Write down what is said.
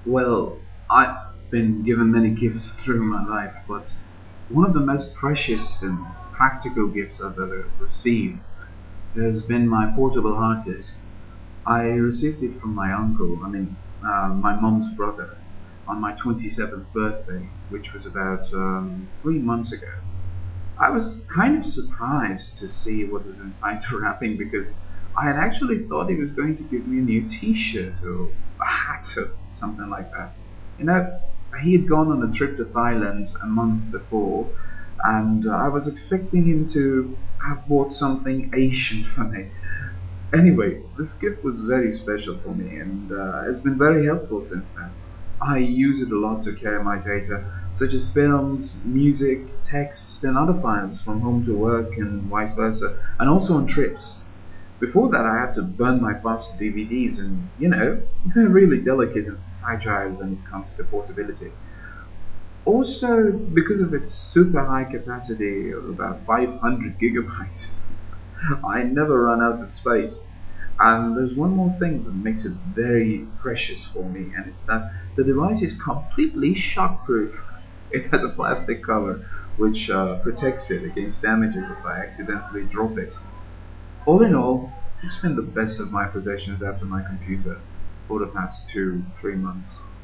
Well, I've been given many gifts through my life, but one of the most precious and practical gifts I've ever received has been my portable hard disk. I received it from my uncle, my mom's brother, on my 27th birthday, which was about 3 months ago. I was kind of surprised to see what was inside the wrapping because I had actually thought he was going to give me a new t-shirt or a hat or something like that. You know, he had gone on a trip to Thailand a month before, and I was expecting him to have bought something Asian for me. Anyway, this gift was very special for me and has been very helpful since then. I use it a lot to carry my data, such as films, music, texts, and other files from home to work and vice versa, and also on trips. Before that, I had to burn my past DVDs, and they're really delicate and fragile when it comes to portability. Also, because of its super high capacity of about 500 gigabytes, I never run out of space. And there's one more thing that makes it very precious for me, and it's that the device is completely shockproof. It has a plastic cover which protects it against damages if I accidentally drop it. All in all, it's been the best of my possessions after my computer for the past 2, 3 months.